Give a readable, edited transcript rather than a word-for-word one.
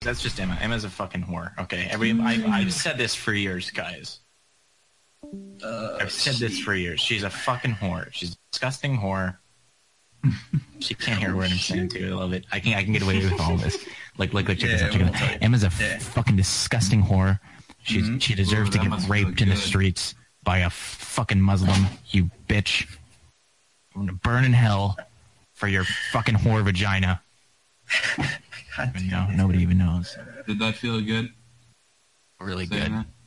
That's just Emma. Emma's a fucking whore. Okay, I've said this for years, guys. I've said this for years. She's a fucking whore. She's a disgusting whore. She can't hear what I'm saying too. I love it. I can get away with all this. Like check this out. Emma's a fucking disgusting whore. She deserves to get raped in the streets by a fucking Muslim. You bitch. I'm gonna burn in hell for your fucking whore vagina. No, nobody even knows. Did that feel good? Really good. That?